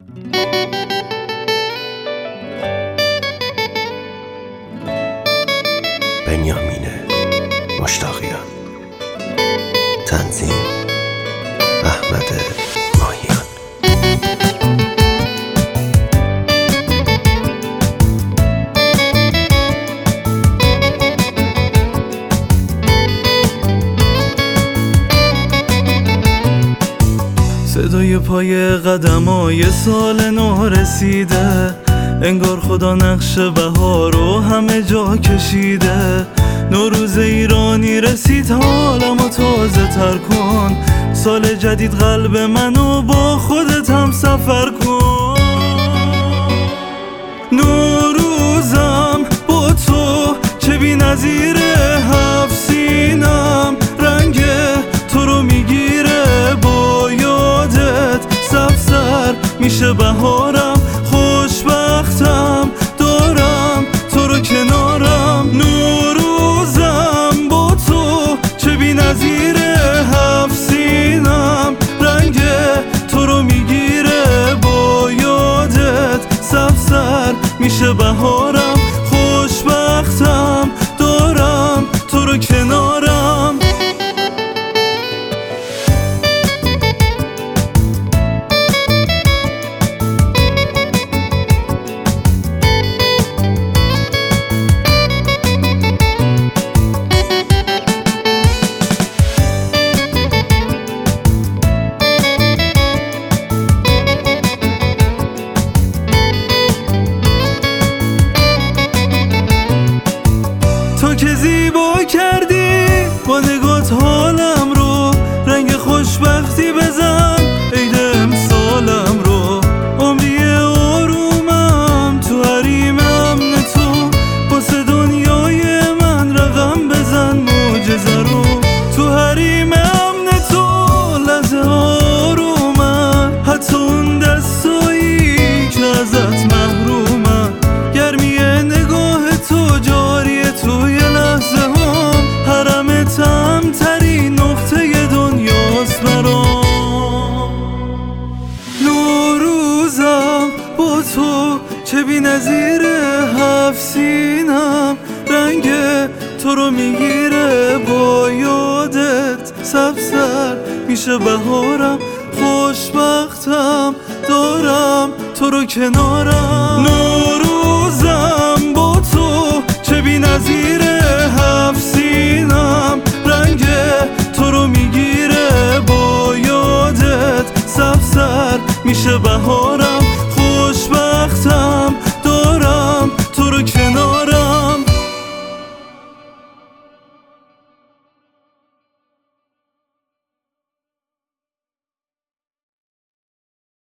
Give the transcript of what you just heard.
بنیامین مشتاقیان، تنظیم احمد ماهیان. صدای پای قدمای سال نو رسیده، انگار خدا نقش بهار رو همه جا کشیده. نوروز ایرانی رسید، حالمو تازه تر کن. سال جدید قلب منو با خودت هم سفر کن. نوروزم با تو چه بی نظیره، هفت سینم رنگ تو رو میگیره. با یادت سبزتر میشه بهارم، خوشبختم دارم تو رو کنارم. نوروزم با تو چه بی نظیره، هفت سینم رنگ تو رو میگیره. با یادت سبزتر میشه بهارم، خوشبختم دارم تو رو کنارم. تو که زیبا کردی با نگات حالم رو، رنگ خوشبختی بزن عید امسالم رو. عمری آرومم تو حریم امن تو، واسه دنیای من رقم بزن معجزه رو. تو حریم امن تو لحظه آرومم، حتی اون دستایی که ازت محرومم. گرمی نگاه تو جاریه توی لحظه هم، حرمتم ترین نقطه دنیاست برام. نوروزم با تو چه بی نظیره، هفت سینم رنگ تو رو میگیره. با یادت سبزتر میشه بهارم، خوشبختم دارم تو رو کنارم. نوروزم با تو چه بی نظیره، هفت سینم رنگ تو رو میگیره. با یادت سبزتر میشه بهارم،